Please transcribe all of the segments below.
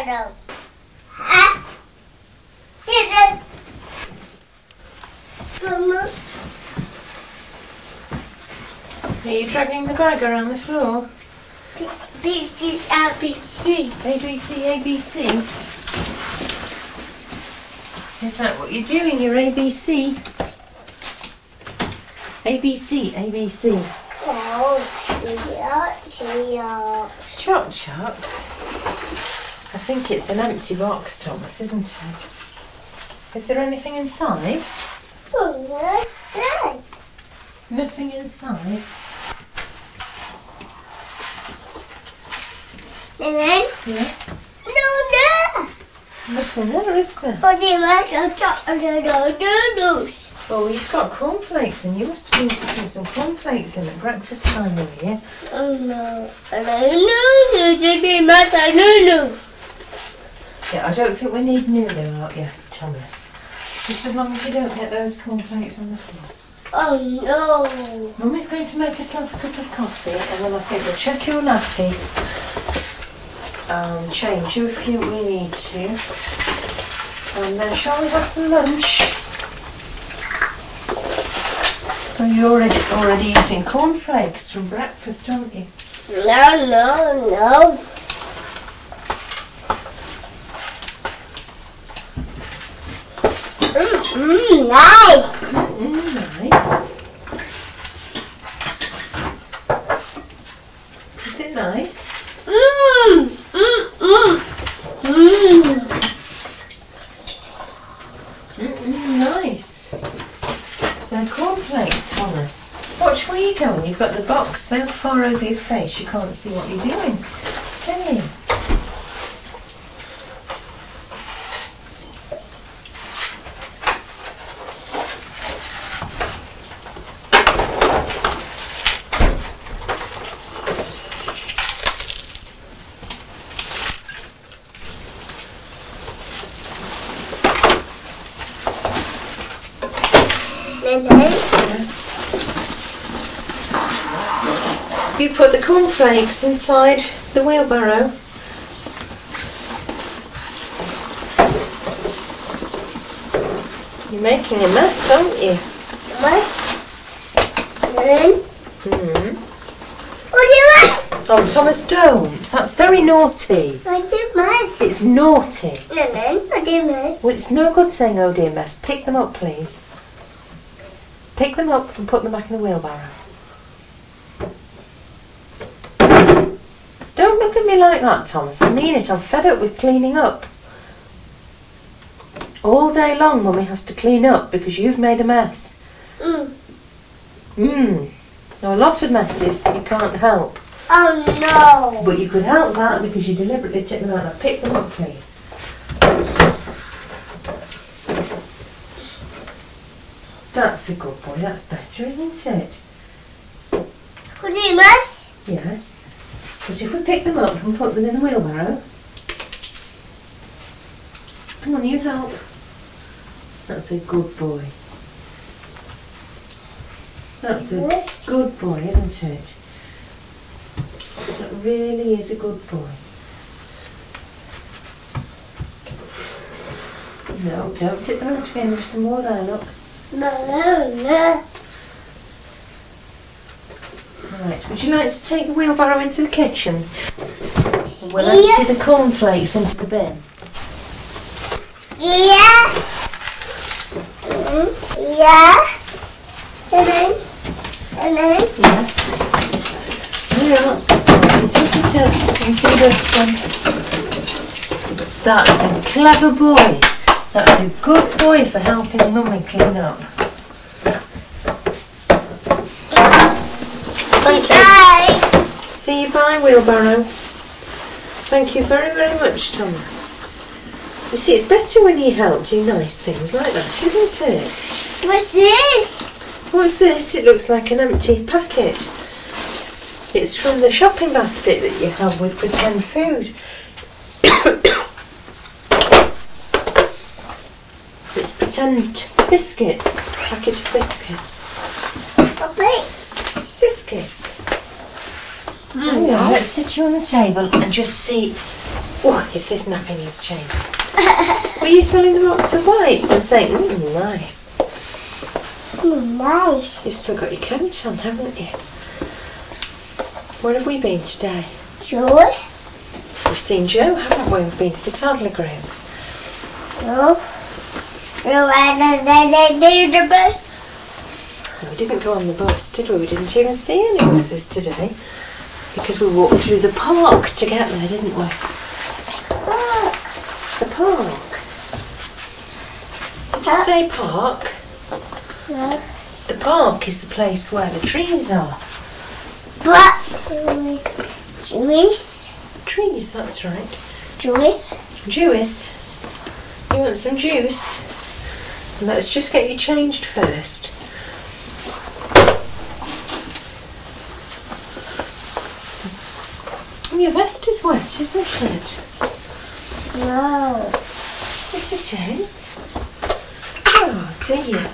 Mama. Are you dragging the bag around the floor? ABC, ABC. ABC, ABC. Is that what you're doing? Your ABC? ABC, ABC. Oh, Cheerio. Choc Chocs? I think it's an empty box, Thomas, isn't it? Is there anything inside? Oh, no. Nothing inside. And then? Yes. No. Nothing there, is there? What do you want? Noodles. Oh, you've got cornflakes, and you must have been putting some cornflakes in at breakfast time, will you? Oh no. Noodles. Yeah, I don't think we need noodle out yet, Thomas. Just as long as you don't get those cornflakes on the floor. Oh no. Mummy's going to make herself a cup of coffee, and then I think we'll check your nappy. Change you if we need to. And then shall we have some lunch? Oh, you're already eating cornflakes from breakfast, aren't you? No. Nice. Nice. Is it nice? Nice. They're cornflakes, Thomas. Watch where you're going. You've got the box so far over your face you can't see what you're doing, can you? Yes. You put the cornflakes inside the wheelbarrow. You're making a mess, aren't you? What? What do you want? Oh, Thomas, don't. That's very naughty. What do you want? It's naughty. What do you want? Well, it's no good saying, oh dear mess. Pick them up, please. Pick them up and put them back in the wheelbarrow. Don't look at me like that, Thomas. I mean it. I'm fed up with cleaning up. All day long, Mummy has to clean up because you've made a mess. There are lots of messes you can't help. Oh no. But you could help that because you deliberately took them out. Now pick them up, please. That's a good boy. That's better, isn't it? What do you want? Yes. But if we pick them up and put them in the wheelbarrow... Come on, you help. That's a good boy. That's a good boy, isn't it? That really is a good boy. No, don't tip them out again. There's some more there, look. No. Right, would you like to take the wheelbarrow into the kitchen? We'll empty the cornflakes into the bin. Yeah. And then? Yes. Yeah. Take it up into this one. That's a clever boy. That's a good boy for helping Mummy clean up. Thank you. Bye. See you bye, wheelbarrow. Thank you very, very much, Thomas. You see, it's better when you help do nice things like that, isn't it? What's this? What's this? It looks like an empty packet. It's from the shopping basket that you have with pretend food. It's pretend biscuits. A packet of biscuits. Biscuits. Oh, yeah, let's sit you on the table and just see Oh, if this nappy needs changing. Were you smelling the box of wipes and saying, nice? Nice. You've still got your coat on, haven't you? Where have we been today? Joy? We've seen Joe, haven't we? We've been to the toddler ground. No. No, I didn't do the bus. No, we didn't go on the bus, did we? We didn't even see any buses today. Because we walked through the park to get there, didn't we? The park. Did you say park? No. The park is the place where the trees are. But, juice? Trees, that's right. Juice? Juice. You want some juice? And let's just get you changed first. Your vest is wet, isn't it? No. Yes, it is. Oh, dear.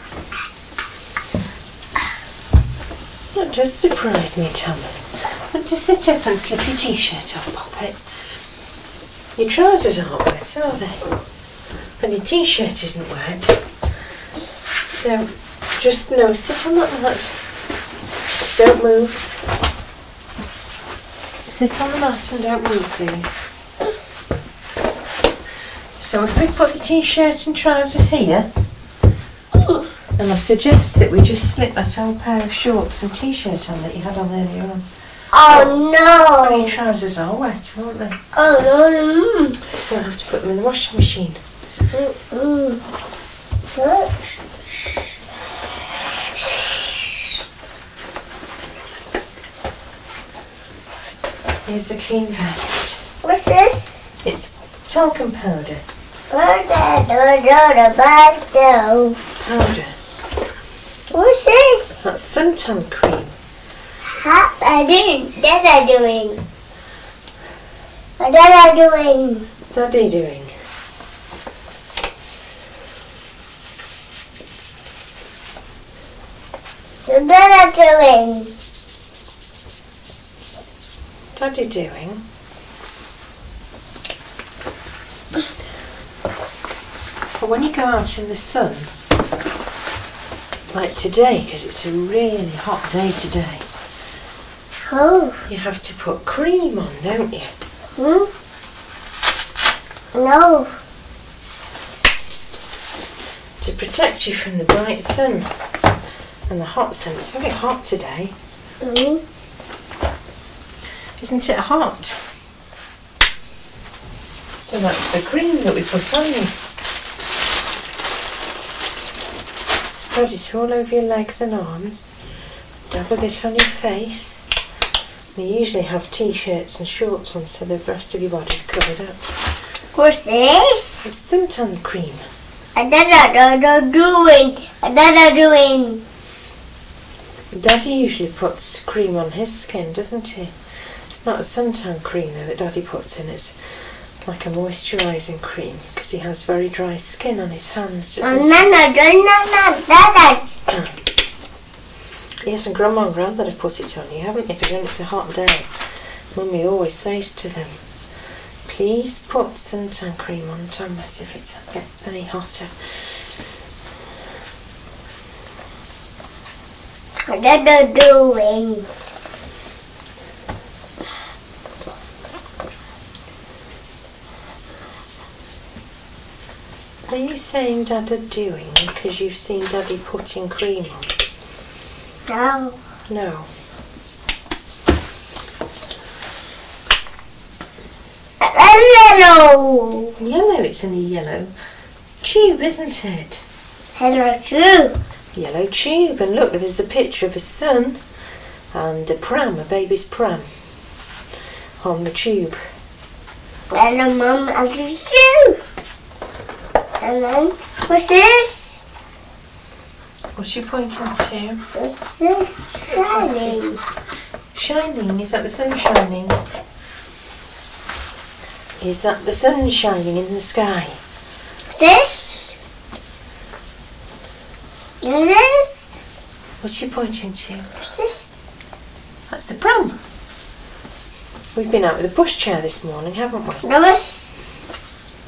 That does surprise me, Thomas. Want to sit up and slip your t-shirt off, Poppet? Your trousers aren't wet, are they? And your t-shirt isn't wet. So, just sit on that mat. Don't move. Sit on the mat and don't move, please. So if we put the t-shirt and trousers here, and I suggest that we just slip that old pair of shorts and t-shirt on that you had on earlier on. Oh And no. your trousers are wet, aren't they? Oh no. So I have to put them in the washing machine. Here's a clean vest. What's this? It's talcum powder. Powder. Powder. What's this? That's suntan cream. What are you Dada doing? What are you doing? Daddy doing? What are you doing? Daddy doing? But when you go out in the sun, like today, because it's a really hot day today, Oh. you have to put cream on, don't you? No. To protect you from the bright sun and the hot sun. It's very hot today. Isn't it hot? So that's the cream that we put on you. Spread it all over your legs and arms. Dab a bit on your face. You usually have t-shirts and shorts on so the rest of your body's covered up. What's this? It's suntan cream. What are you doing? Daddy usually puts cream on his skin, doesn't he? It's not a suntan cream though that Daddy puts in. It's like a moisturising cream because he has very dry skin on his hands. Yes, and Grandma and Grandad have put it on you, haven't you? Because when it's a hot day, Mummy always says to them, please put suntan cream on Thomas if it gets any hotter. What are you doing? Are you saying Dada doing because you've seen Daddy putting cream on? No. No. Hello. Yellow, it's in a yellow tube, isn't it? Hello too. Yellow tube, and look, there's a picture of a sun and a pram, a baby's pram, on the tube. Hello, Mum. And you. Hello. What's this? What's you pointing to? What's this? Shining. Shining, is that the sun shining? Is that the sun shining in the sky? What's this? What's this? What's you pointing to? What's this? That's the pram. We've been out with a pushchair this morning, haven't we? No, what's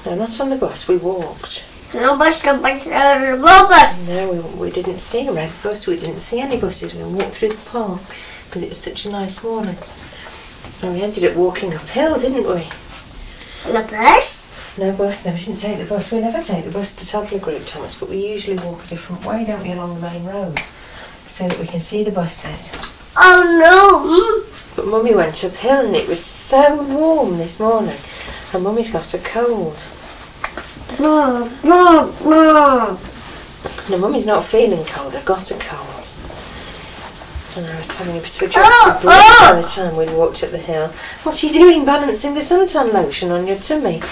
No, not on the bus. We walked. No bus, no bus, no bus. No, we didn't see a red bus. We didn't see any buses. We walked through the park because it was such a nice morning. And we ended up walking uphill, didn't we? No bus? No bus. No, we didn't take the bus. We never take the bus to toddler group, Thomas, but we usually walk a different way, don't we, along the main road so that we can see the buses. Oh no. But Mummy went uphill and it was so warm this morning. And Mummy's got a cold. No. No, Mummy's not feeling cold. I've got a cold. And I was having a bit of a drop of blood by the time we'd walked up the hill. What are you doing, balancing the suntan lotion on your tummy?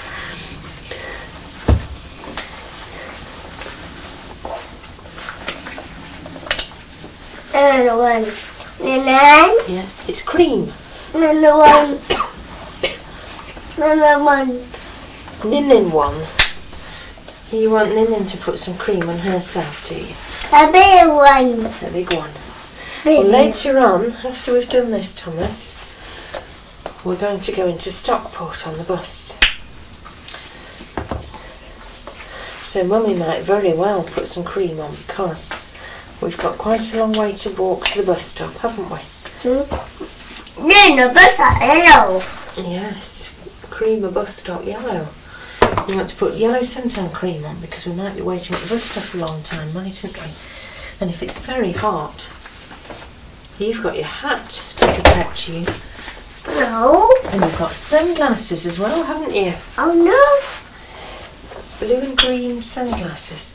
Another one. Nine. Yes, it's cream. Another one. Another one. Ninin one. You want Ninin to put some cream on herself, do you? A big one. A big one. Well, later on, after we've done this, Thomas, we're going to go into Stockport on the bus. So Mummy might very well put some cream on because we've got quite a long way to walk to the bus stop, haven't we? No bus are yellow. Yes, cream a bus stop yellow. We want to put yellow suntan cream on because we might be waiting at the bus stop a long time, mightn't we? And if it's very hot, you've got your hat to protect you. No. And you've got sunglasses as well, haven't you? Oh no. Blue and green sunglasses.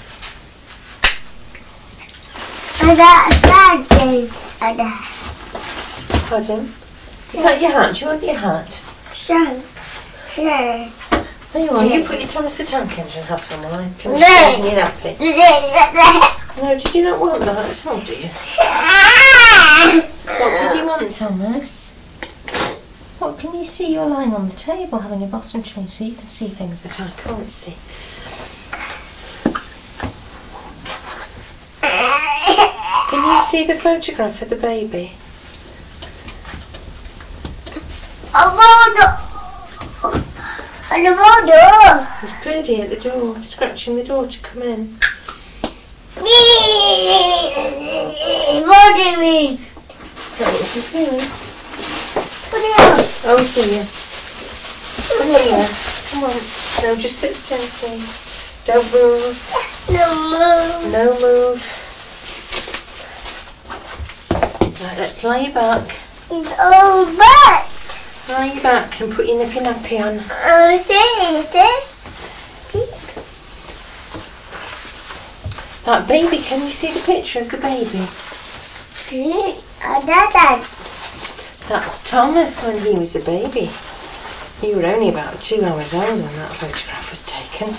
I got a sad thing. Pardon? Is that your hat? Do you want your hat? Sure. There you are. You put your Thomas the Tank Engine hat on while I finish No. changing your nappy. No, did you not want that? Oh dear. What did you want, Thomas? What, can you see you're lying on the table having a bottom change so you can see things that I can't see? Can you see the photograph of the baby? There's Birdie at the door, scratching the door to come in. What do you mean? Is that what she's doing? What do you mean? Oh dear. Come here. Come on. No, just sit still, please. Don't move. No. No move. Right, let's lie you back. Oh, but. Lie you back and put your nippy nappy on. See this? That baby, can you see the picture of the baby? That's Thomas when he was a baby. You were only about 2 hours old when that photograph was taken.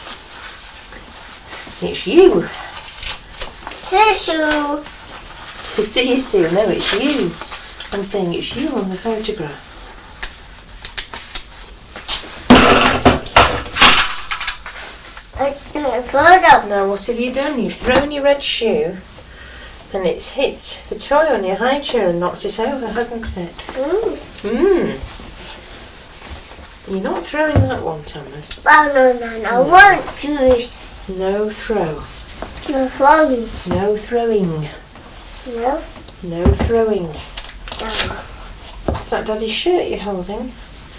It's you. Tissue. See you soon. No, it's you. I'm saying it's you on the photograph. Photo. Now, what have you done? You've thrown your red shoe and it's hit the toy on your high chair and knocked it over, hasn't it? You're not throwing that one, Thomas. Oh, no. I want juice. No throw. No throwing. No throwing. No. No throwing. No. Is that Daddy's shirt you're holding?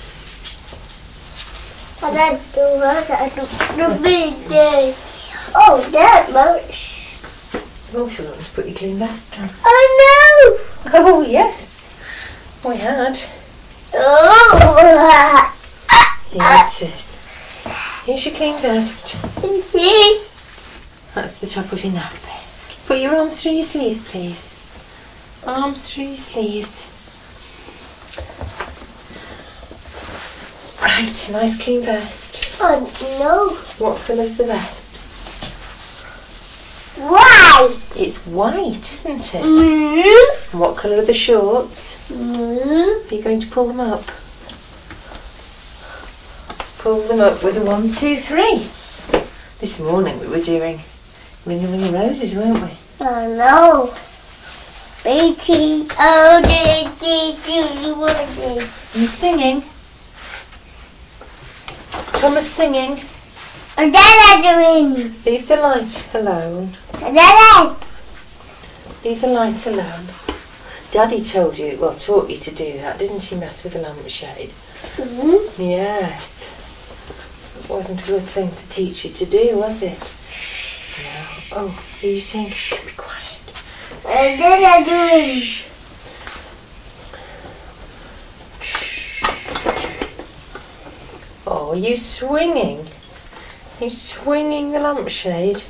I do big this. Oh, that much. Oh, she wants to put your clean vest on. Oh Oh, yes. We had. no. Oh. Here it is. Here's your clean vest. Yes. That's the top of your nappy. Put your arms through your sleeves, please. Arms through your sleeves. Right, nice clean vest. Oh no. What colour's the vest? Why? It's white, isn't it? Mm. And what colour are the shorts? Mm. Are you going to pull them up? Pull them up with a 1, 2, 3. This morning we were doing Ring a Ring of Roses, weren't we? Oh no. BTODGQD. Are you singing? Is Thomas singing? And then I'm doing. Leave the light alone. And then I. Leave the light alone. Daddy told you, well, taught you to do that, didn't he? Mess with the lampshade. Mm-hmm. Yes. It wasn't a good thing to teach you to do, was it? No. Oh, are you saying, shh, be quiet. And then I'm doing. Oh, are you swinging? Are you swinging the lampshade?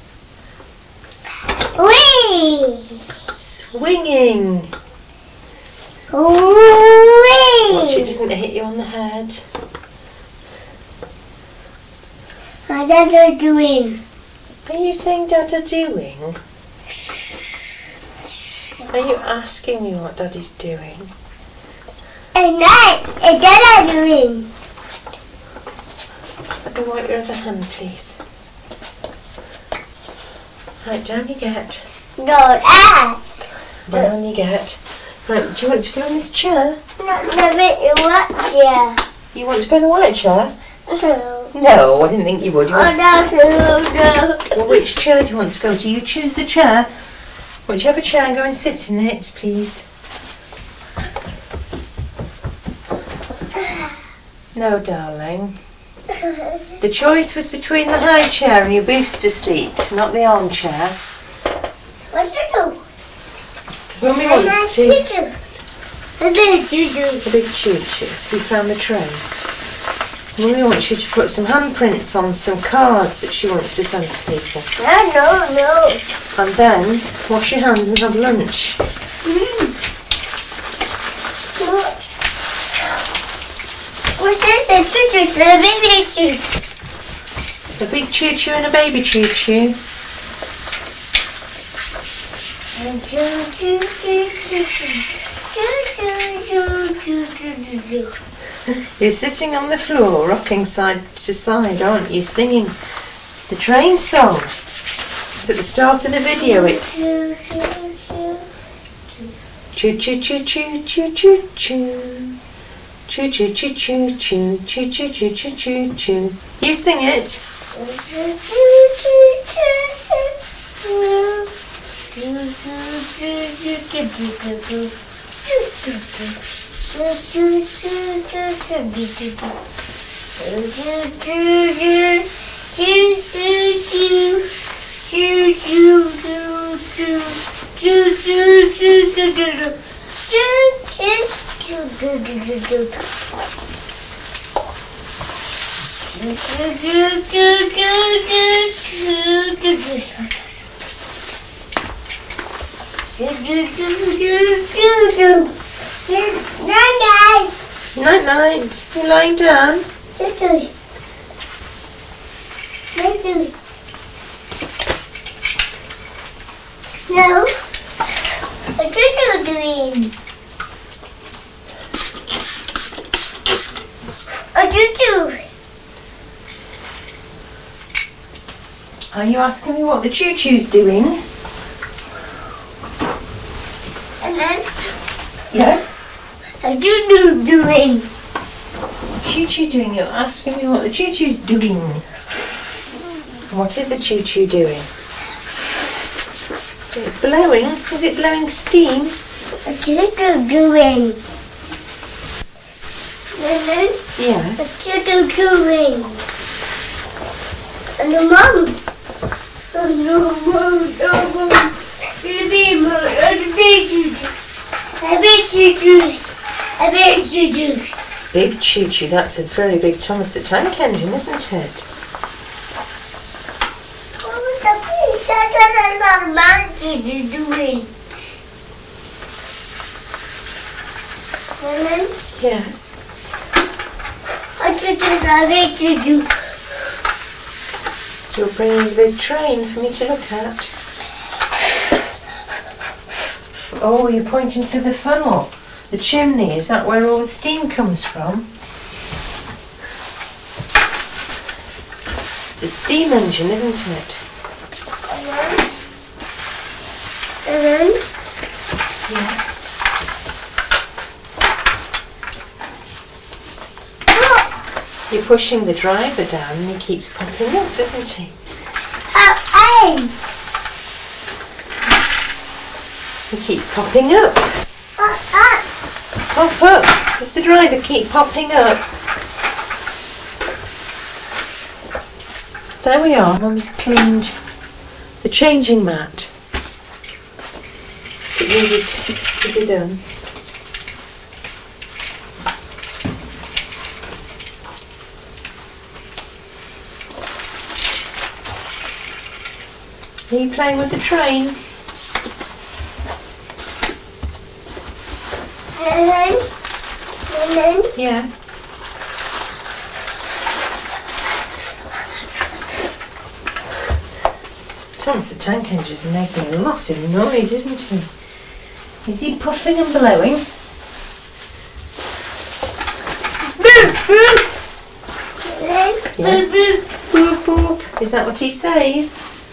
Wee! Swinging! Wee! Watch it doesn't hit you on the head. And then I'm doing. Are you saying Dada doing? Are you asking me what Daddy's doing? And then I'm doing. Let me wipe your other hand, please. Right, down you get. No, that. Down you get. Right, do you want to go in this chair? No, wait, what? Yeah. You want to go in the white chair? No. No, I didn't think you would. You want Oh, no. Well, which chair do you want to go to? You choose the chair. Whichever chair, go and sit in it, please. No, darling. The choice was between the high chair and your booster seat, not the armchair. What you do? Mummy wants to. And then you do. The big choo-choo. We found the tray. Mummy wants you to put some handprints on some cards that she wants to send to people. No. And then wash your hands and have lunch. What's this? The baby choo-choo. A big choo-choo and a baby choo-choo. You're sitting on the floor, rocking side to side, aren't you? Singing the train song. It's at the start of the video. It choo choo choo choo choo choo choo. Choo choo choo choo choo choo choo choo choo choo choo. You sing it. Night night. You lying down? No. What are you doing? What you do? Are you asking me what the choo-choo's doing? And then Yes. what you doing? Choo-choo doing? You're asking me what the choo-choo's doing. What is the choo-choo doing? It's blowing. Is it blowing steam? What you doing? And then Yes. what you doing? And the mom. And the mom. A big juice. Big choo-choo. That's a very big Thomas the Tank Engine, isn't it? What the fish? I don't know what you doing. And then Yes. what you do? You're bringing the big train for me to look at. Oh, you're pointing to the funnel. The chimney. Is that where all the steam comes from? It's a steam engine, isn't it? And then Yeah. You're pushing the driver down and he keeps popping up, doesn't he? Oh, He keeps popping up. Pop up. Does the driver keep popping up? There we are. Mummy's cleaned the changing mat. It needed to be done. Are you playing with the train? Yes. Thomas the Tank Engine's making a lot of noise, isn't he? Is he puffing and blowing? Boop, boop. Yes. Boop, boop. Is that what he says?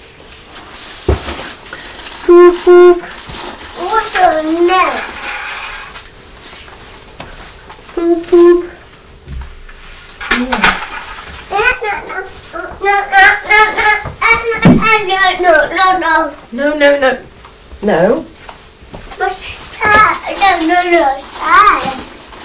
Boop, boop. Also, no. Boop, boop. Yeah. No. No. No.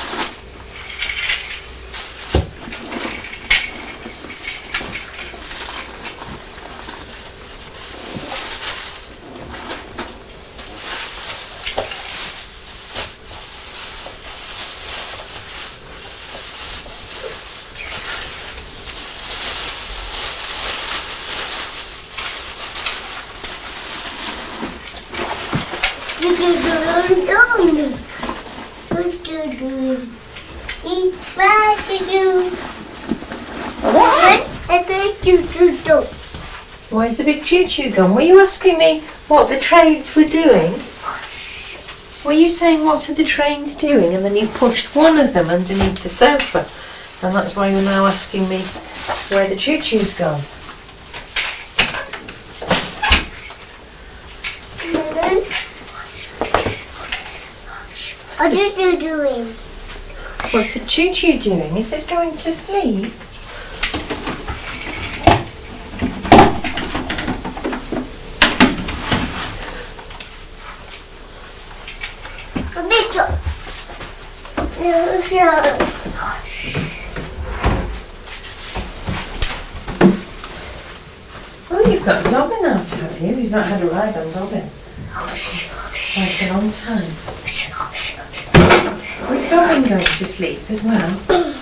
Where's the big choo-choo gone? Were you asking me what the trains were doing? Were you saying what are the trains doing and then you pushed one of them underneath the sofa and that's why you're now asking me where the choo-choo's gone? What are you doing? What's the choo-choo doing? Is it going to sleep? Oh, you've got Dobbin out, have you? You've not had a ride on Dobbin. Quite a long time. Is Dobbin going to sleep as well?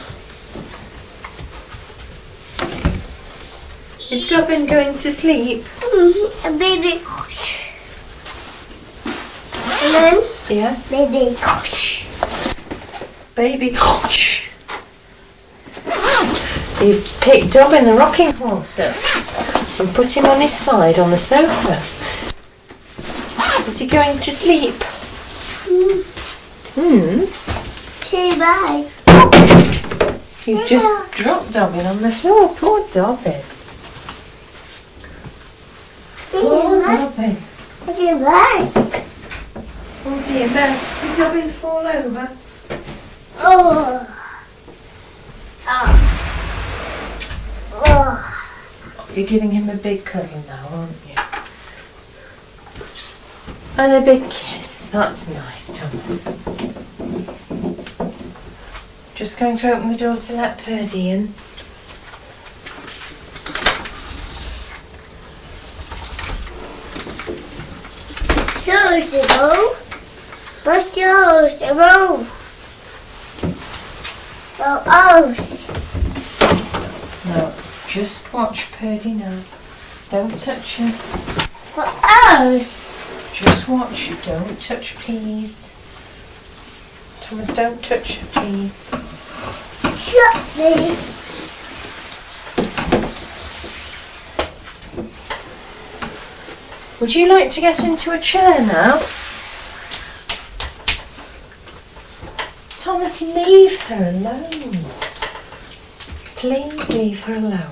Is Dobbin going to sleep? Baby. And then, Yeah? baby. Baby. You picked Dobbin the rocking horse up and put him on his side on the sofa. Is he going to sleep? Say bye. You just dropped Dobbin on the floor. Poor Dobbin. Poor Dobbin. Say bye. Oh dear, Bess, did Dobbin fall over? Oh. You're giving him a big cuddle now, aren't you? And a big kiss. That's nice, Tom. Just going to open the door to let Purdy in. What's yours? Oh. No, just watch Purdy now. Don't touch her. What else? Just watch. Don't touch, please. Thomas, don't touch her, please. Shut me. Would you like to get into a chair now? Thomas, leave her alone. Please leave her alone.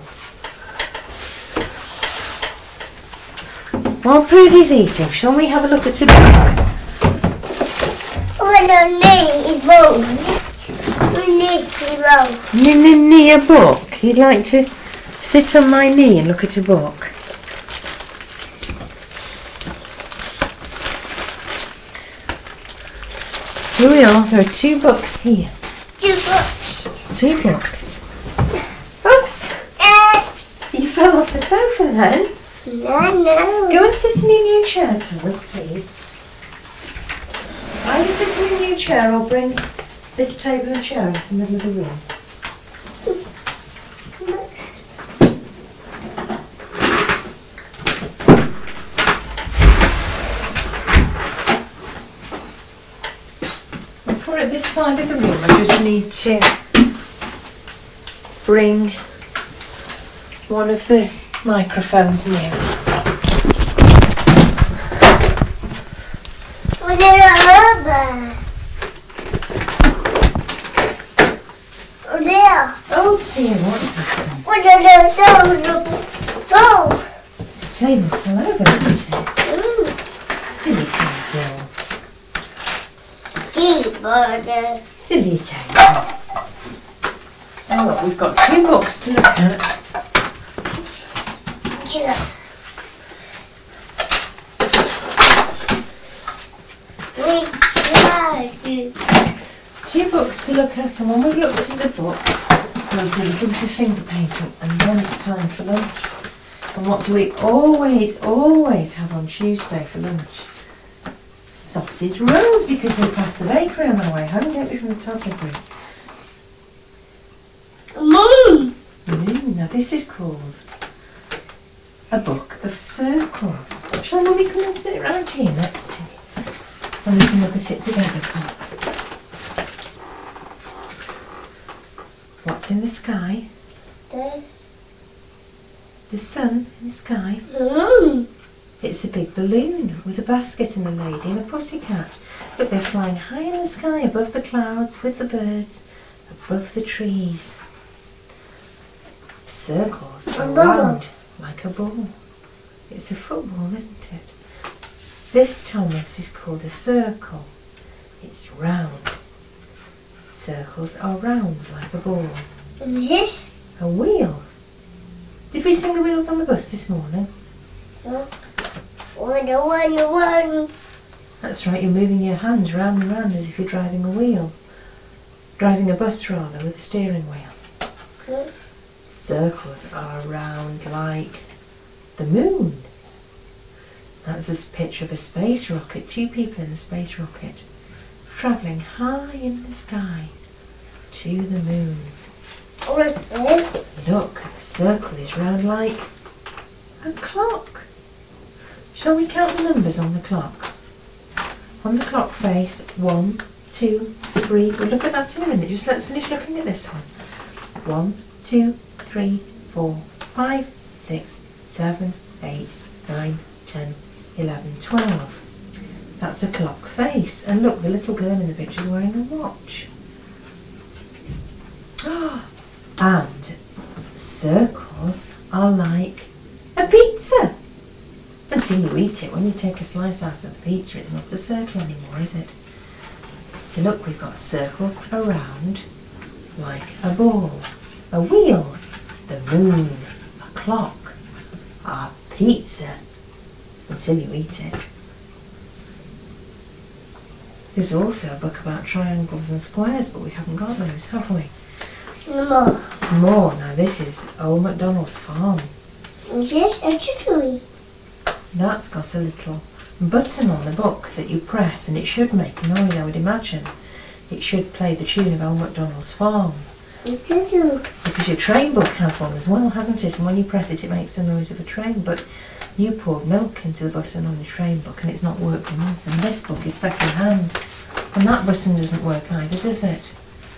While Prudy's eating, shall we have a look at a book? When her name is Bone. Knee a book? You'd like to sit on my knee and look at a book? Here we are. There are 2 books here. 2 books. 2 books. Oops! You fell off the sofa then. No. Go and sit in your new chair, Thomas, please. Either sit in your new chair or bring this table and chair into the middle of the room. Before at this side of the room, I just need to bring one of the microphones near. What is a rubber? Oh dear. Oh dear, what's happened? What are those? Oh. The table fell over, didn't it? Silly table. Keyboard. Silly table. Oh, look, we've got 2 books to look at. Two books to look at, and when we've looked at the books, we'll do a little bit of finger painting, and then it's time for lunch. And what do we always have on Tuesday for lunch? Sausage rolls, because we pass the bakery on our way home, don't we, from the toddler group? Moon. Now this is called A Book of Circles. Shall Mummy come and sit right here next to you? And we can look at it together, Pop. What's in the sky? The sun in the sky. It's a big balloon with a basket and a lady and a pussycat. Look, they're flying high in the sky above the clouds with the birds, above the trees. Circles are round like a ball. It's a football, isn't it? This, Thomas, is called a circle. It's round. Circles are round like a ball. What is this? A wheel. Did we sing the wheels on the bus this morning? One. That's right, you're moving your hands round and round as if you're driving a wheel. Driving a bus rather, with a steering wheel. Circles are round like the moon. That's a picture of a space rocket, 2 people in the space rocket, travelling high in the sky to the moon. What is this? Look, a circle is round like a clock. Shall we count the numbers on the clock? On the clock face, 1, 2, 3. We'll look at that in a minute. Just let's finish looking at this one. 1, 2, 3, 4, 5, 6, 7, 8, 9, 10, 11, 12. That's a clock face. And look, the little girl in the picture is wearing a watch. And circles are like a pizza. Until you eat it. When you take a slice out of the pizza, it's not a circle anymore, is it? So look, we've got circles around like a ball, a wheel, the moon, a clock, a pizza, until you eat it. There's also a book about triangles and squares, but we haven't got those, have we? More. More. Now this is Old MacDonald's farm. Is this a chicory? That's got a little button on the book that you press, and it should make a noise, I would imagine. It should play the tune of Old MacDonald's farm. Because your train book has one as well, hasn't it? And when you press it, it makes the noise of a train. But you poured milk into the button on the train book, and it's not worked for months. And this book is second hand, and that button doesn't work either, does it?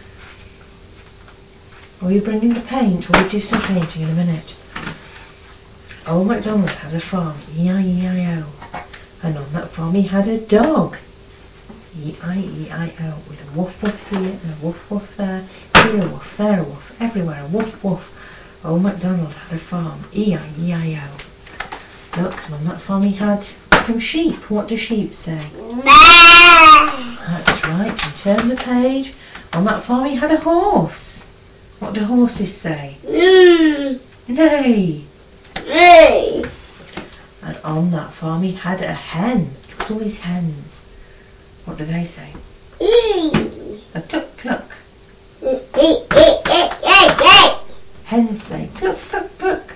Are you bringing the paint? We'll do some painting in a minute. Old MacDonald had a farm, E-I-E-I-O, and on that farm he had a dog, E-I-E-I-O, with a woof woof here and a woof woof there, here a woof, there a woof, everywhere a woof woof. Old MacDonald had a farm, E-I-E-I-O. Look, and on that farm he had some sheep. What do sheep say? Maa. That's right, and turn the page. On that farm he had a horse. What do horses say? Neigh. Hey. And on that farm he had a hen. Look at all these hens. What do they say? A cluck cluck. Hens say cluck cluck cluck.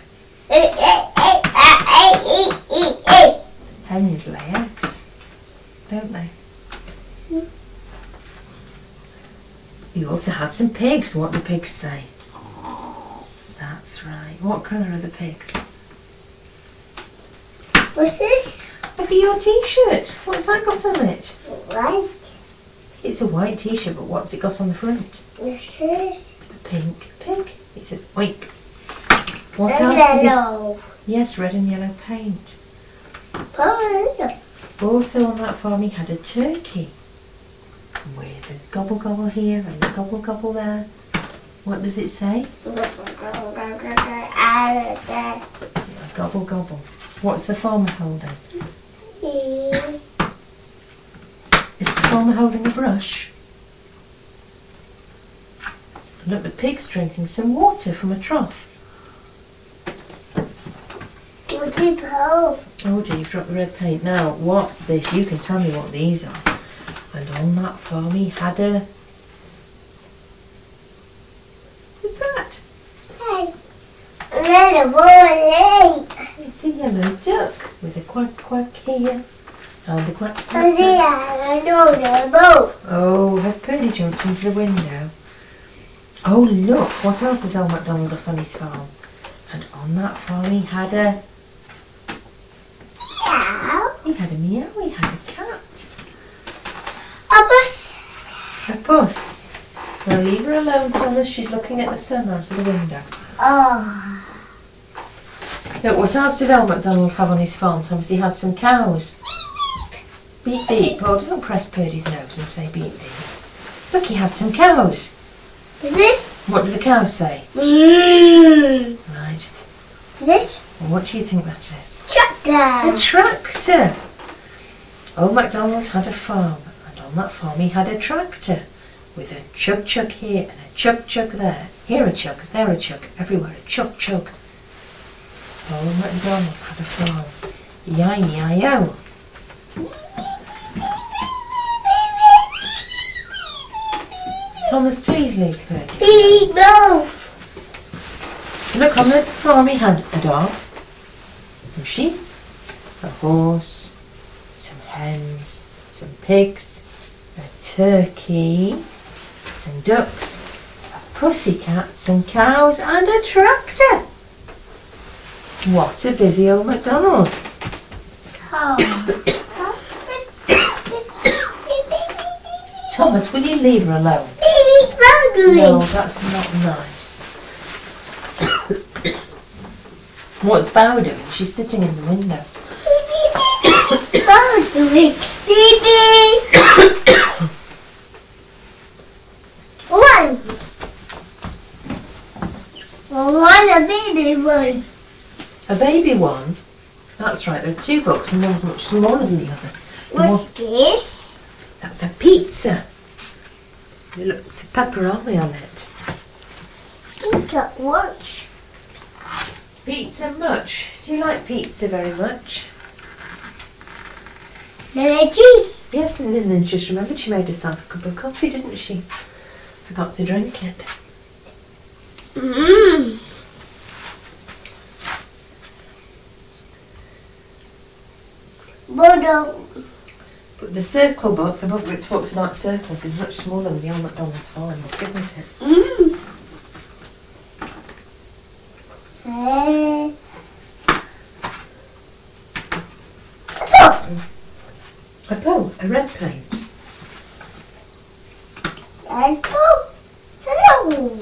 Hens lay eggs, don't they? You also had some pigs. What do pigs say? That's right. What colour are the pigs? What's this? Look at your t-shirt. What's that got on it? White. It's a white t-shirt, but what's it got on the front? This is A pink pig. It says oink. What and else did yellow. Yes, red and yellow paint. Oh, Also on that farm he had a turkey. With a gobble gobble here and a gobble gobble there. What does it say? A gobble gobble. What's the farmer holding? Is the farmer holding a brush? Look, the pig's drinking some water from a trough. What's it called? Oh dear, you've dropped the red paint. Now, what's this? You can tell me what these are. And on that farm he had a... What's that? Little boy. It's a yellow duck with a quack quack here and a quack quack I there. know the boat. Oh, has Purdy jumped into the window? Oh look, what else has Old MacDonald got on his farm? And on that farm he had a... Meow. He had a meow, he had a cat. A bus. A puss. Now leave her alone, Thomas, she's looking at the sun out of the window. Oh. Look, what else did Old MacDonald have on his farm, Thomas? He had some cows. Beep beep. Oh, don't press Purdy's nose and say beep beep. Look, he had some cows. Is this? What do the cows say? Mm. Right. Is this? Well, what do you think that is? A Tractor. tractor. Old MacDonald had a farm, and on that farm he had a tractor with a chug chug here and a chug chug there. Here a chug, there a chug, everywhere a chug chug. Old MacDonald had a farm. E-I-E-I-O. Thomas, please leave Purdy. Beep no. So look, on the farm he had a dog, some sheep, a horse, some hens, some pigs, a turkey, some ducks, a pussycat, some cows and a tractor. What a busy Old MacDonald. Thomas, will you leave her alone? No, that's not nice. What's Bow doing? She's sitting in the window. One a baby one. A baby one? That's right, there are two books and one's much smaller than the other. What's this? That's a pizza. Look, it's a pepperoni on it. Pizza much. Pizza much? Do you like pizza very much? Cheese. Yes, and Lynn's just remembered she made herself a cup of coffee, didn't she? Forgot to drink it. Mmm. But the circle book, the book which talks about circles, is much smaller than the Old MacDonald's farm book, isn't it? Mmm. A bow, a red paint. Hello.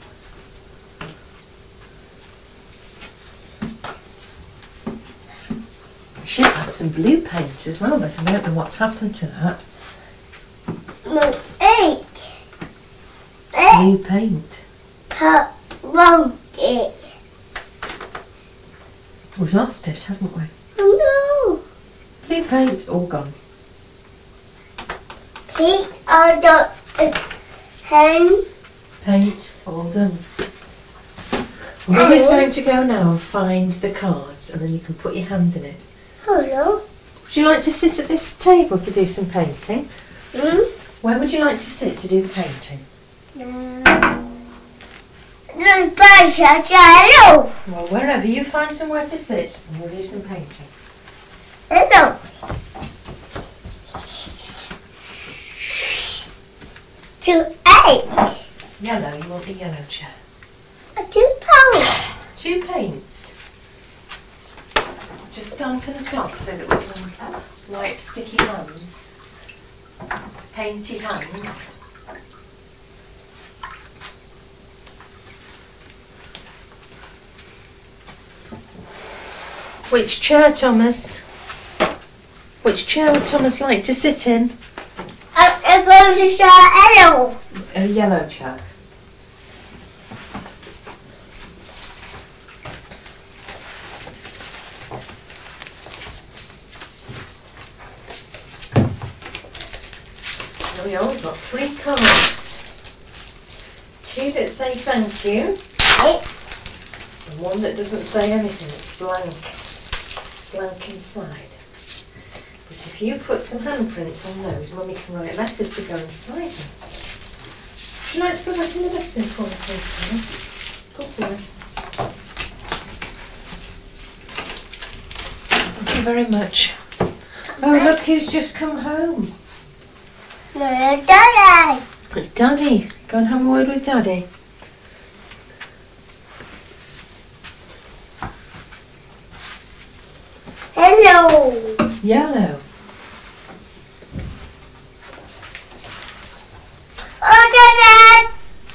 Should have some blue paint as well, but I don't know what's happened to that. No, eight. Blue paint. Wrote it. We've lost it, haven't we? Oh Blue paint, all gone. no. Pink or the Pen. Paint, all done. Mummy's going to go now and find the cards, and then you can put your hands in it. Hello. Would you like to sit at this table to do some painting? Hmm? Where would you like to sit to do the painting? Hello. Well, wherever. You find somewhere to sit and we'll do some painting. Hello. 2, 8. Yellow, you want the yellow chair. 2 pounds. 2 paints. Just dampen the cloth so that we can wipe sticky hands, painty hands. Which chair, Thomas? Which chair would Thomas like to sit in? It was a yellow. A yellow chair. There we are, we've got 3 cards. 2 that say thank you, and 1 that doesn't say anything, it's blank inside. But if you put some handprints on those, Mummy can write letters to go inside them. Would you like to put that in the dustbin for me, please, Thomas? Go for it. Thank you very much. Oh, look who's just come home. Daddy. It's Daddy. Go and have a word with Daddy. Hello. Yellow. Oh,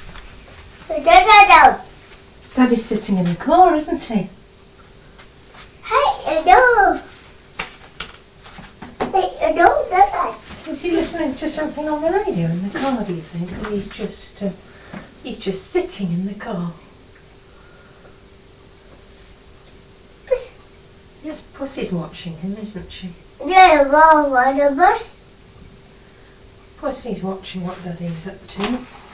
Dad. Daddy's sitting in the car, isn't he? Hello. Hello, Dad. Is he listening to something on the radio in the car, do you think? Or he's just sitting in the car. Yes, Pussy's watching him, isn't she? Yeah, well, on the bus. Pussy's watching what Daddy's up to.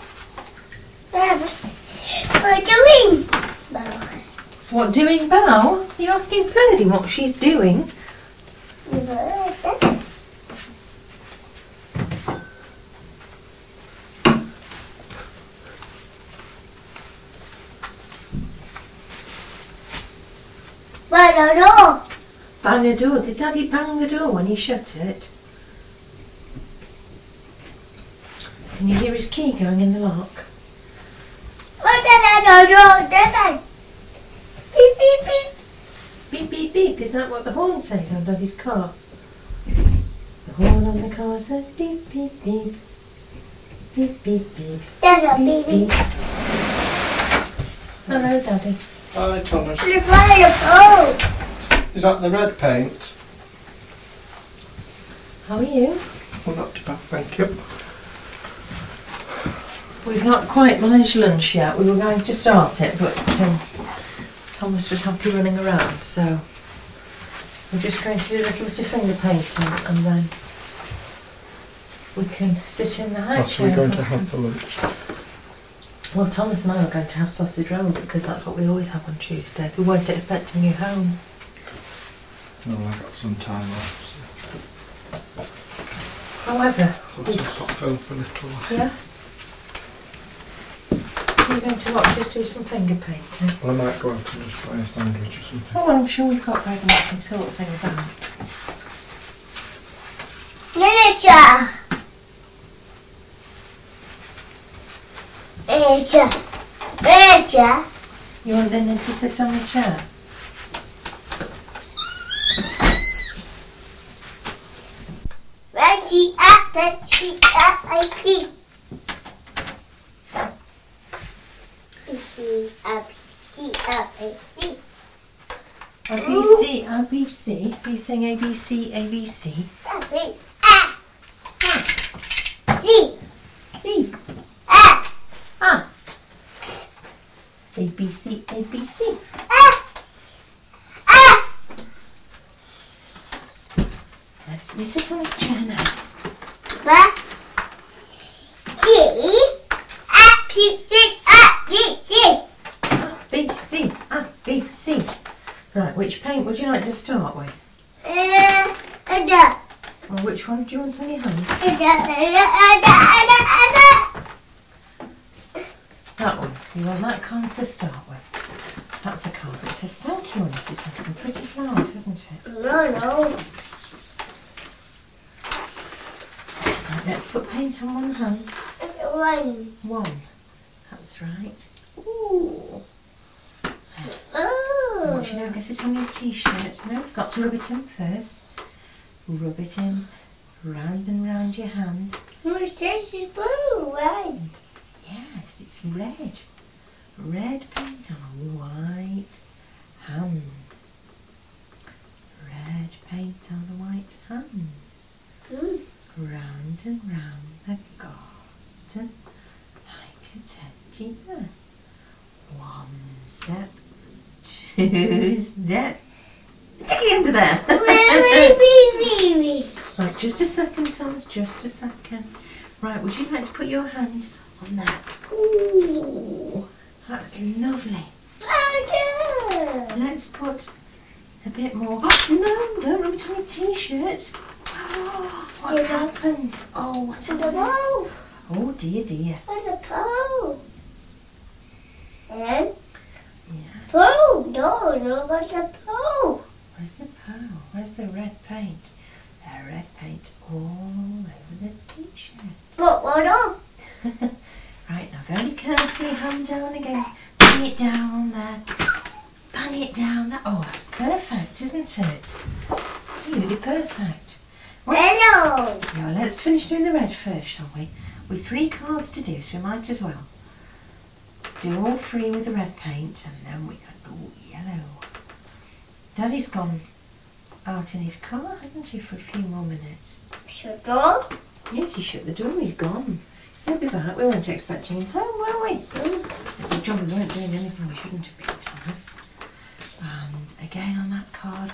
What doing? What doing, Bow? Are you asking Purdy what she's doing? Bang the door. Did Daddy bang the door when he shut it? Can you hear his key going in the lock? Beep, beep, beep. Beep, beep, beep. Is that what the horn says on Daddy's car? The horn on the car says beep, beep, beep. Beep, beep, beep. Dada, Beep, beep, beep. beep. Hello, Daddy. Hi Thomas. You're flying a phone. Is that the red paint? How are you? Well, not too bad, thank you. We've not quite managed lunch yet. We were going to start it, but Thomas was happy running around, so we're just going to do a little bit of finger painting and then we can sit in the high What are we going to have for lunch? Well, Thomas and I are going to have sausage rolls because that's what we always have on Tuesday. We weren't expecting you home. No, I got some time off, so However, I'll just pop home for a little while. yes. We're going to watch us do some finger painting. Well, I might go out and just buy a sandwich or something. Oh, well, I'm sure we've got bread and we can sort things out. Miniature. Miniature. You want Lyndon to sit on the chair? Betty up, I see. ABC, ABC. Are you saying ABC, ABC? C. C. Ah. Ah. ABC, ABC. Right, you sit on his chair now. C. like to start with? Well, which one do you want on your hands? That one. You want that card to start with. That's a card that says thank you on it. It has some pretty flowers, hasn't it? No. Right, let's put paint on one hand. One. One. That's right. Ooh. I Oh. want you to now get it on your t-shirt. No, we've got to rub it in first. Rub it in round and round your hand. It says it's blue, right? Yes, it's red. Red paint on a white hand. Red paint on a white hand. Round and round the garden like a teddy bear. One step, two steps. Sticky under there. Right, just a second, Thomas, just a second. Right, would you like to put your hand on that? Ooh, that's lovely. Let's put a bit more. Oh, no, don't rub it on your t-shirt. Oh, what's happened? Oh, what's happened? Oh, dear, dear. And Yes. blue, no, what's a blue? Where's the pearl? Where's the red paint? Red paint all over the t-shirt. Put one on. Right, now very carefully, hand down again. Bang it down there. Bang it down there. Oh, that's perfect, isn't it? Absolutely perfect. Yellow. Now let's finish doing the red first, shall we? We've 3 cards to do, so we might as well do all 3 with the red paint, and then we can do yellow. Daddy's gone out in his car, hasn't he, for a few more minutes? Shut up. Yes, he shut the door, he's gone. He'll be back. We weren't expecting him home, were we? It's a good job we weren't doing anything we shouldn't have been, Thomas. And again on that card.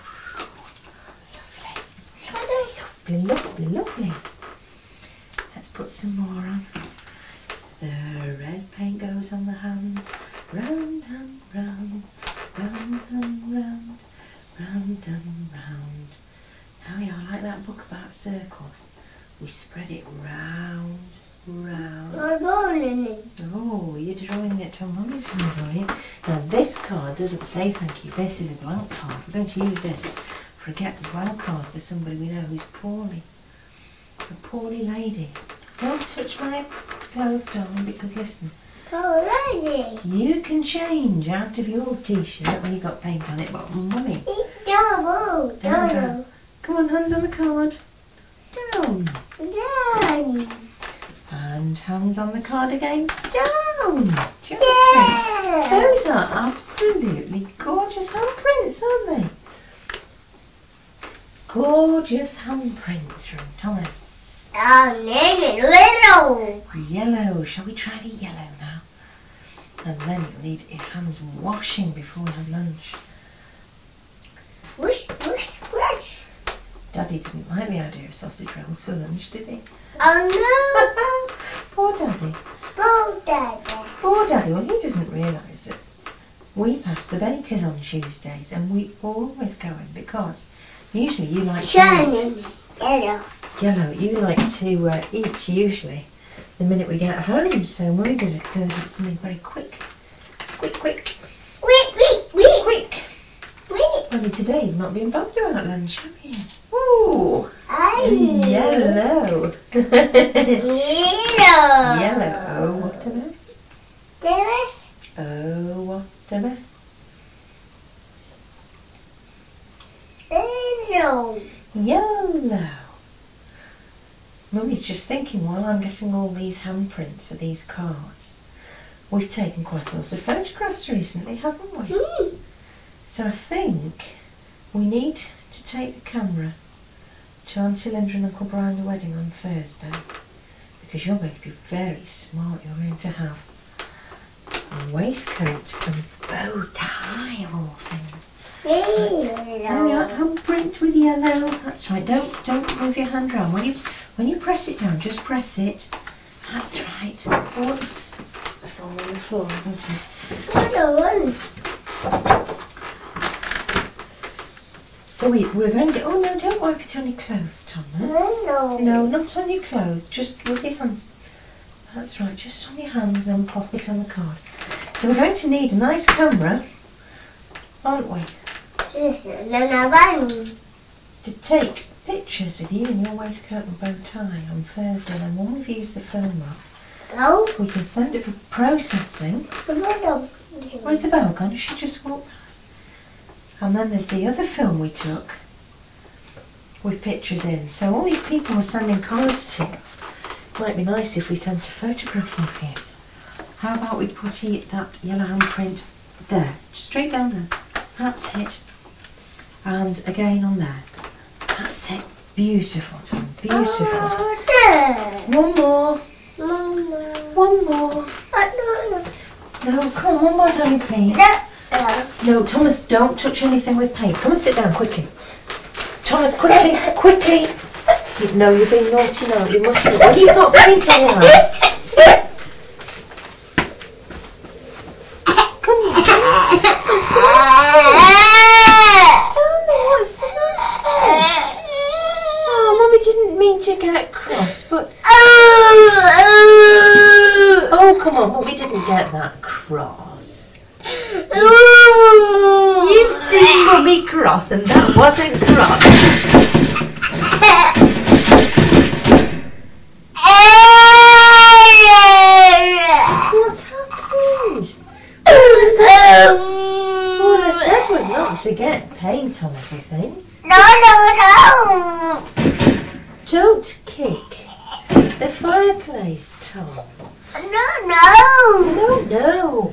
Lovely. Lovely, lovely. Let's put some more on. The red paint goes on the hands. Round and round, round and round, round and round. Oh yeah, I like that book about circles. We spread it round, round. I'm rolling it. Oh, you're drawing it on Mummy's hand, are you? Now this card doesn't say thank you. This is a blank card. We're going to use this for a get well card for somebody we know who's poorly. A poorly lady. Don't touch my clothes, darling, because listen, Already. you can change out of your t-shirt when you've got paint on it, but Mummy, Double. down. Come on, hands on the card. Down. Down. And hands on the card again. Down. Gently. Yeah. Those are absolutely gorgeous handprints, aren't they? Gorgeous handprints from Thomas. Little. Yellow. Shall we try the yellow now? And then you'll need your hands washing before we have lunch. Whoosh, whoosh, whoosh. Daddy didn't like the idea of sausage rolls for lunch, did he? Oh Poor Daddy. no. Daddy. Poor Daddy. Well, he doesn't realise that we pass the bakers on Tuesdays and we always go in because usually you like to eat Shining. Yellow. yellow. You like to eat usually the minute we get home. So Mummy does it something very quick. Quick. Wait. Quick. Only today you've not been bothered about lunch, have you? Ooh. Yellow. Yellow. Oh, what a mess. There's Oh, what a mess. yellow. Yellow. Mummy's just thinking while I'm getting all these handprints for these cards. We've taken quite a lot of photographs recently, haven't we? So I think we need to take the camera to Auntie Linda and Uncle Brian's wedding on Thursday because you're going to be very smart. You're going to have a waistcoat and bow tie of all things. There we are, handprint with yellow. That's right. Don't move your hand around. When you press it down, just press it. That's right. Whoops. It's falling on the floor, isn't it? So we're going to... Oh, no, don't wipe it on your clothes, Thomas. No. No, not on your clothes. Just with your hands. That's right, just on your hands and then pop it on the card. So we're going to need a nice camera, aren't we? To take pictures of you in your waistcoat and bow tie on Thursday. And when we've used the film up, No. we can send it for processing. No. Where's the bell gone? She just walked past. And then there's the other film we took with pictures in. So all these people we're sending cards to, might be nice if we sent a photograph of you. How about we put that yellow handprint there, straight down there. That's it. And again on there. That's it. Beautiful, Tom. Beautiful. One more. One more. No, come on, one more time, please. No, Thomas, don't touch anything with paint. Come and sit down quickly. Thomas, quickly, quickly. No, you're being naughty now. You mustn't. Well, you've got paint on your hands. Come on. What's that? Tommy, what's that? Oh, Mummy didn't mean to get cross, but... Oh, come on, Mummy didn't get that cross. You've seen Mummy cross, and that wasn't cross. What's happened? What I said was not to get paint on everything. No. Don't kick the fireplace, Tom. No. No.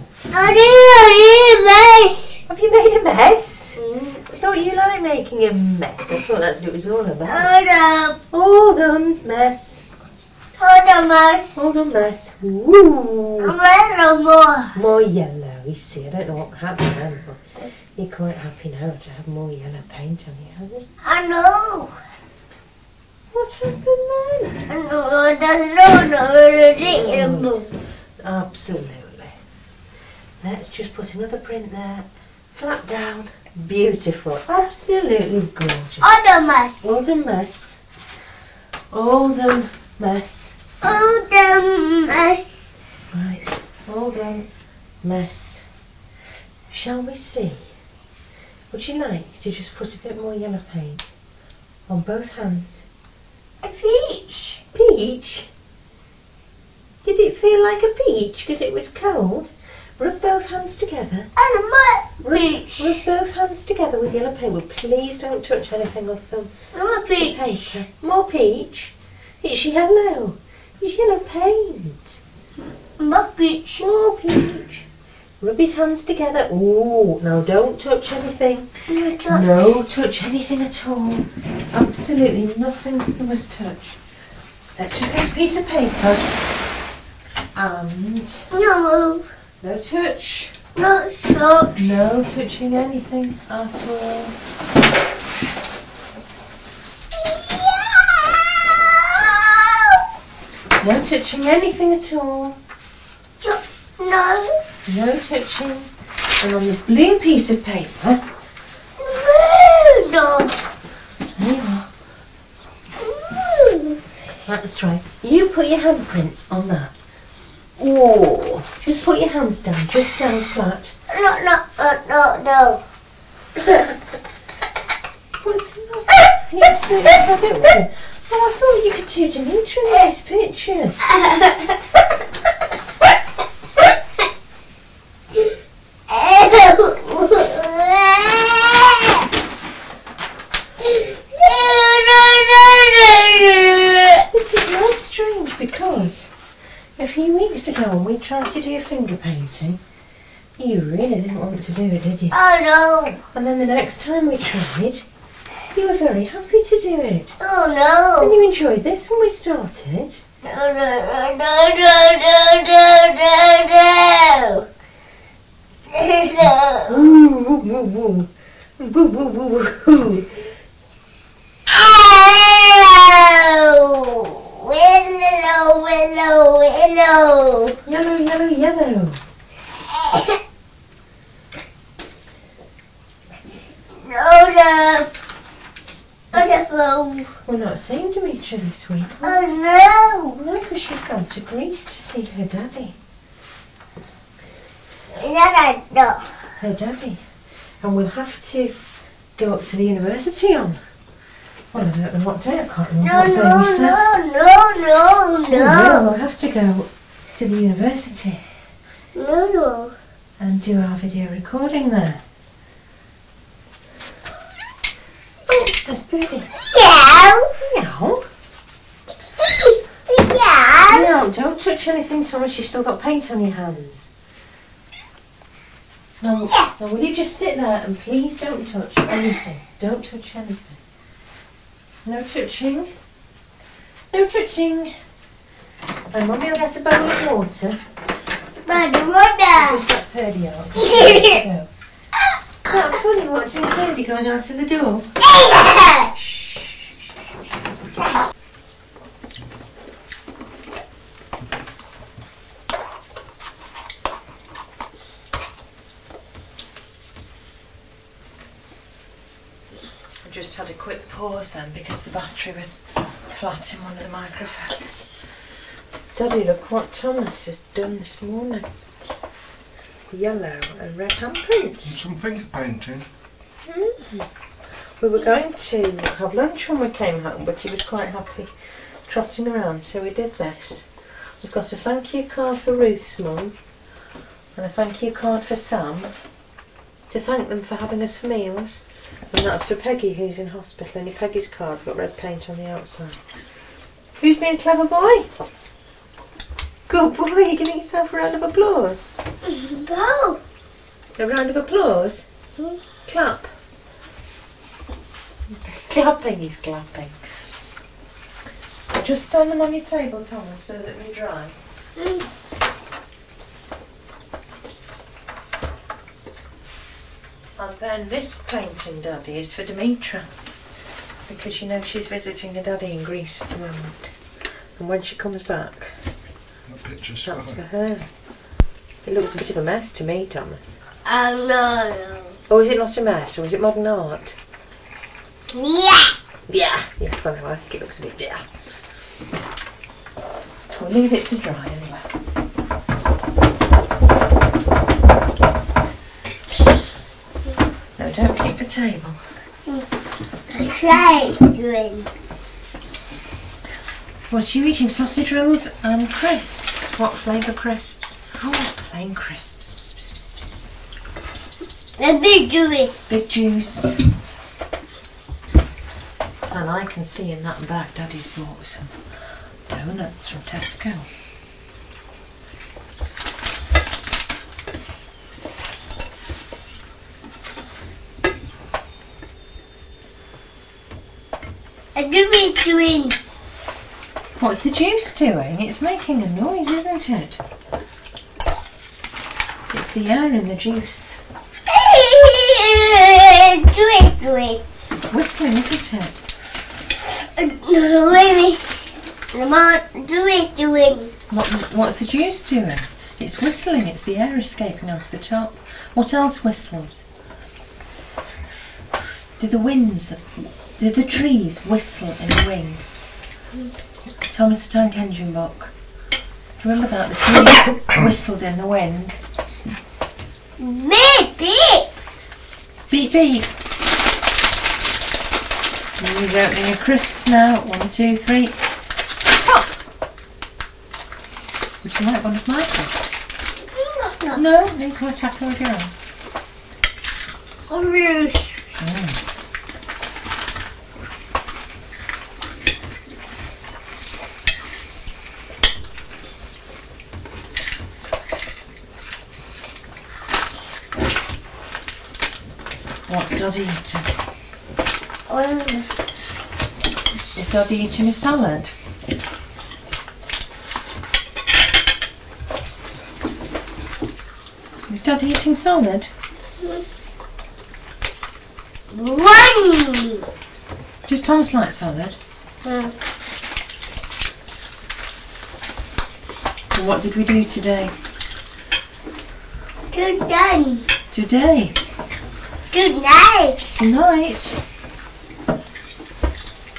Mess. Have you made a mess? I thought you liked making a mess. I thought that's what it was all about. All done, mess. All done, mess. Woo. More yellow. You see, I don't know what happened then, but you're quite happy now to have more yellow paint on your hands. I know. What happened then? No. Absolutely. Let's just put another print there. Flat down. Beautiful. Absolutely gorgeous. All done mess. All done mess. Right. All done mess. Shall we see? Would you like to just put a bit more yellow paint on both hands? A peach. Peach? Did it feel like a peach because it was cold? Rub both hands together. Peach. Rub both hands together with yellow paint. Well, please don't touch anything of them. Peach. Paper. More peach. It's yellow. It's yellow paint. Peach. More peach. Rub his hands together. Oh, now don't touch anything. No, touch anything at all. Absolutely nothing you must touch. Let's just get a piece of paper. And... No touch. No socks. No touching anything at all. No touching anything at all. No. No touching. And on this blue piece of paper. No. There you are. That's right. You put your handprints on that. Oh, just put your hands down, just down flat. No. What's the matter? You absolutely have it with it. Oh, I thought you could do Dimitri in this picture. This is most strange because a few weeks ago when we tried to do finger painting, you really didn't want to do it, did you? Oh no. And then the next time we tried, you were very happy to do it. Oh And no. you enjoyed this when we started. No. Ooh, woo, woo, woo. Woo, woo, woo, woo. Willow. Yellow, yellow, yellow. No. careful. We're not seeing Demetra this week. Oh No, because she's gone to Greece to see her daddy. no. Her daddy. And we'll have to go up to the university on. Well, I don't know what day. I can't remember what day we said. No. We'll have to go to the university No. and do our video recording there. Oh, that's Birdie. Yeah. Meow. Yeah. Meow, don't touch anything, Thomas. You've still got paint on your hands. Now, will you just sit there and please don't touch anything. Don't touch anything. No touching. No touching. And Mummy will get a bowl of water. Just let Purdy out. Go. Is that funny watching Purdy going out to the door? Shh. I just had a quick pause then because the battery was flat in one of the microphones. Daddy, look what Thomas has done this morning. Yellow and red handprints. Some finger painting. We were going to have lunch when we came home, but he was quite happy trotting around, so we did this. We've got a thank you card for Ruth's mum and a thank you card for Sam to thank them for having us for meals, and that's for Peggy, who's in hospital. Only Peggy's card's got red paint on the outside. Who's been a clever boy? Good boy, you're giving yourself a round of applause. Go. A round of applause? Clap. Clapping, he's clapping. Just stand them on your table, Thomas, so that they're dry. And then this painting, Daddy, is for Demetra, because you know she's visiting her daddy in Greece at the moment. And when she comes back, Pictures that's for for her. It looks a bit of a mess to me, Thomas. Oh no. Or is it not a mess, or is it modern art? Yeah. Yeah, yes, I know, I think it looks a bit, yeah. We'll leave it to dry anyway. No, don't keep a table. Try doing. What are you eating? Sausage rolls and crisps. What flavour crisps? Oh, plain crisps. The big juice. Big juice. And I can see in that bag Daddy's bought some donuts from Tesco. A juice doing. What's the juice doing? It's making a noise, isn't it? It's the air in the juice. Juice doing. It's whistling, isn't it? Wait. Juice doing. What's the juice doing? It's whistling. It's the air escaping onto the top. What else whistles? Do the trees whistle in the wind? Thomas the Tank Engine book. Do you remember that? The tree whistled in the wind. Beep beep. Beep beep. He's opening your crisps now. 1, 2, 3. Pop! Would you like one of my crisps? No, you can tackle with your own. What's Daddy eating? Is Daddy eating a salad? Is Daddy eating salad? One. Does Thomas like salad? And what did we do today? Good night. Today? Good night. Tonight?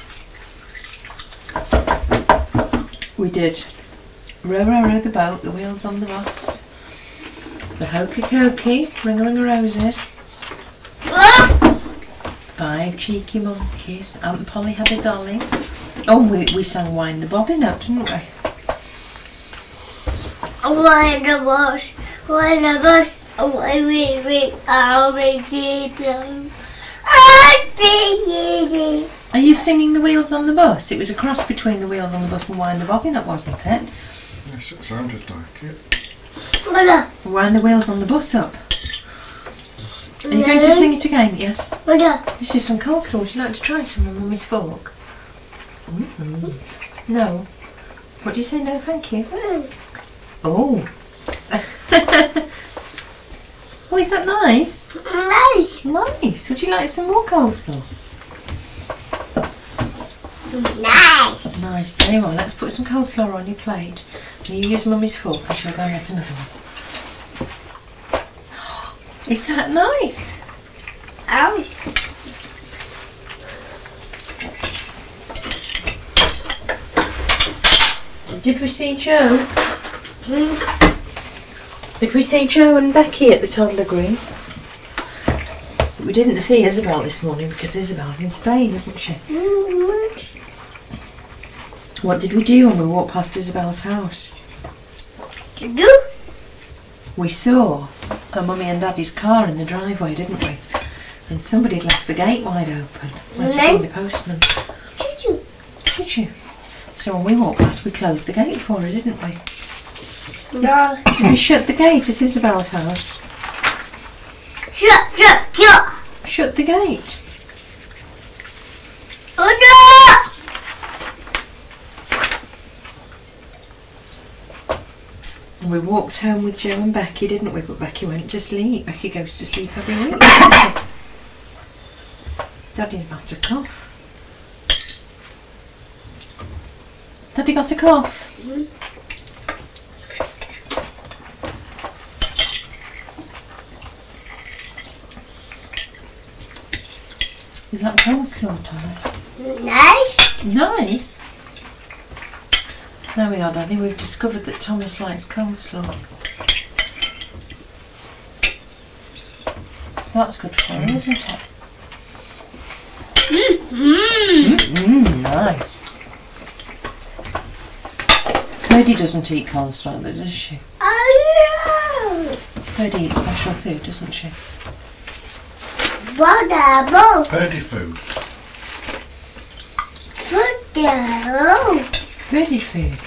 We did row the boat, the wheels on the bus, the hokey cokey, ring of roses, 5 cheeky monkeys, Aunt Polly had a dolly. Oh, we sang Wind the Bobbin up, didn't we? Wind the bus, away we I'll make it blow. Are you singing the wheels on the bus? It was a cross between the wheels on the bus and Wind the Bobbin up, wasn't it? Yes, it sounded like it. Mother, Wind the wheels on the bus up. Are you going to sing it again? Yes. Mother, This is some coleslaw. Would you like to try some on Mummy's fork? No. What do you say? No, thank you. Oh. Oh, is that nice? nice. Nice. Would you like some more coleslaw? Nice. Nice. There you are. Let's put some coleslaw on your plate. And you use Mummy's fork and she'll go and get another one. Is that nice? Ow. Did we see Joe? Did we see Joe and Becky at the toddler green? We didn't see Isabel this morning because Isabel's in Spain, isn't she? What did we do when we walked past Isabel's house? To do? We saw her mummy and daddy's car in the driveway, didn't we? And somebody had left the gate wide open. Went to call the postman. Did you? So when we walked past, we closed the gate for her, didn't we? No. Did we shut the gate at Isabel's house? Shut. Shut the gate. Oh no! And we walked home with Joe and Becky, didn't we? But Becky went to sleep. Becky goes to sleep every week. Daddy's about to cough. Daddy got a cough. Is that coleslaw, Thomas? Nice. Nice. There we are, Daddy. We've discovered that Thomas likes coleslaw. So that's good for him, isn't it? Nice. Cody doesn't eat coleslaw, though, does she? Oh Cody eats special food, doesn't she? no! Birdie food. Birdie food.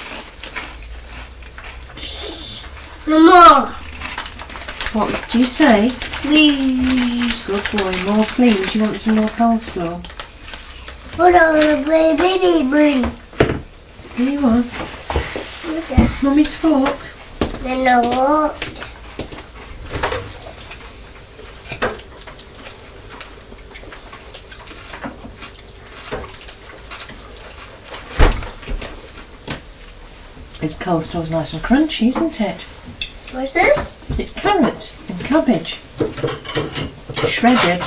More. What do you say? Please. Good boy. More, please. You want some more coleslaw? Hold on, baby. Here you are. Mummy's fork. No. This coleslaw's nice and crunchy, isn't it? What's this? It's carrot and cabbage. Shredded.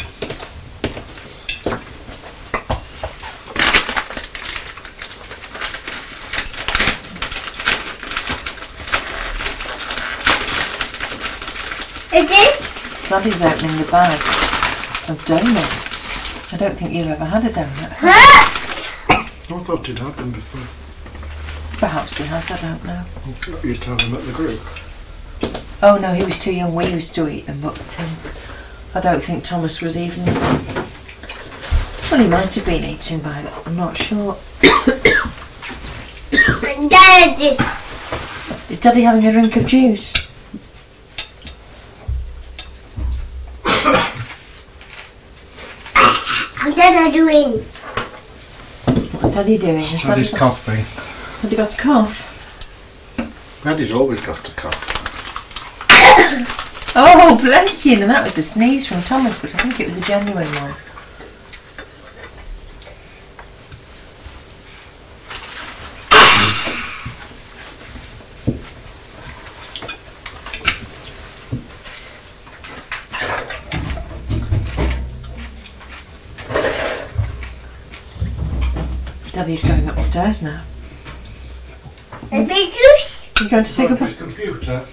Is this? Daddy's opening the bag of donuts. I don't think you've ever had a donut. I thought you'd had them before. Perhaps he has, I don't know. You told them at the group. Oh no, he was too young. We used to eat them, but I don't think Thomas was even... Well, he might have been eaten by that, I'm not sure. And then this. Is Daddy having a drink of juice? And then I'm doing. What's Daddy doing? Has Daddy's coughing. Daddy got a cough? Daddy's always got a cough. Oh, bless you. Now that was a sneeze from Thomas, but I think it was a genuine one. Daddy's going upstairs now. You going to say Got goodbye? his computer.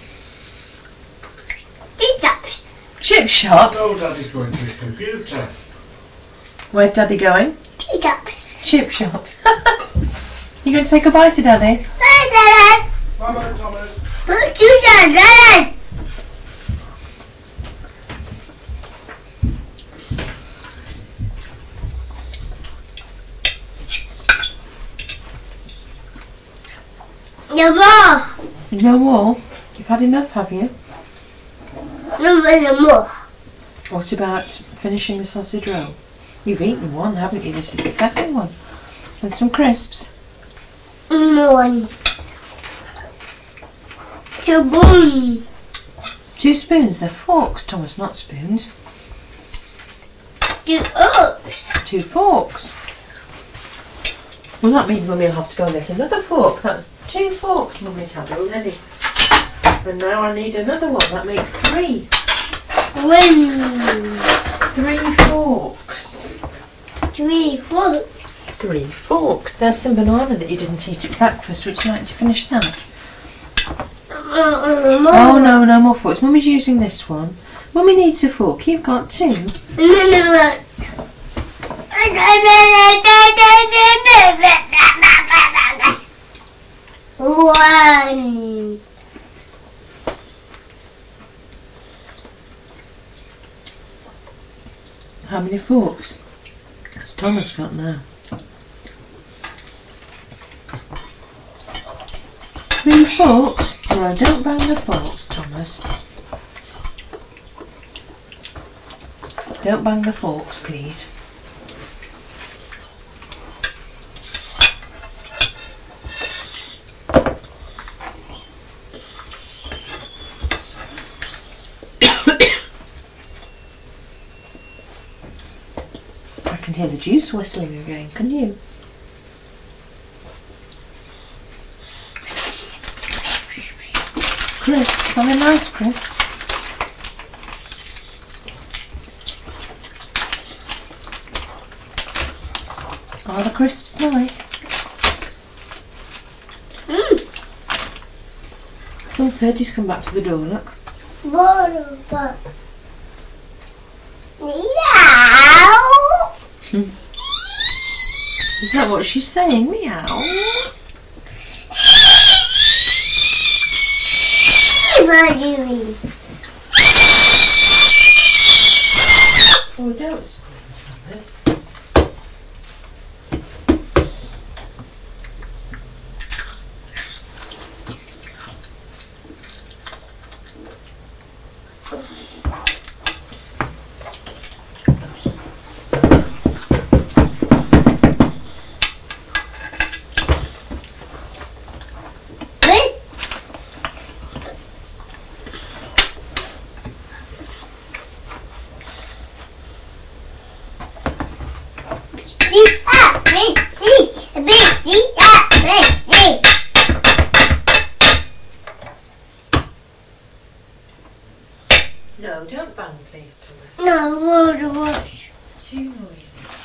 Teacups. Chip shops? No, Daddy's going to his computer. Where's Daddy going? Teacups. Chip shops. You going to say goodbye to Daddy? Dad. Bye-bye, Thomas. Put you down, Dad. No more. No more? You've had enough, have you? No more. What about finishing the sausage roll? You've eaten one, haven't you? This is the second one. And some crisps. One. Spoon. 2 spoons. They're forks, Thomas, not spoons. 2 oops. 2 forks. Well, that means Mummy will have to go and get another fork. That's 2 forks Mummy's had already. And now I need another one. That makes 3. 1. 3 forks. 3 forks. 3 forks. There's some banana that you didn't eat at breakfast. Would you like to finish that? Oh, no, no more forks. Mummy's using this one. Mummy needs a fork. You've got 2. No. 1. How many forks? That's Thomas got now. 3 forks? Alright, don't bang the forks, Thomas. Don't bang the forks, please. I can hear the juice whistling again, can you? Crisps, are they nice crisps? Are the crisps nice? Oh, Purdy's come back to the door, look. What? Meow. Is that what she's saying? Meow. What do you mean? Oh, don't scream, Thomas. No, don't bang, please, Thomas. No, I want to wash. Too noisy.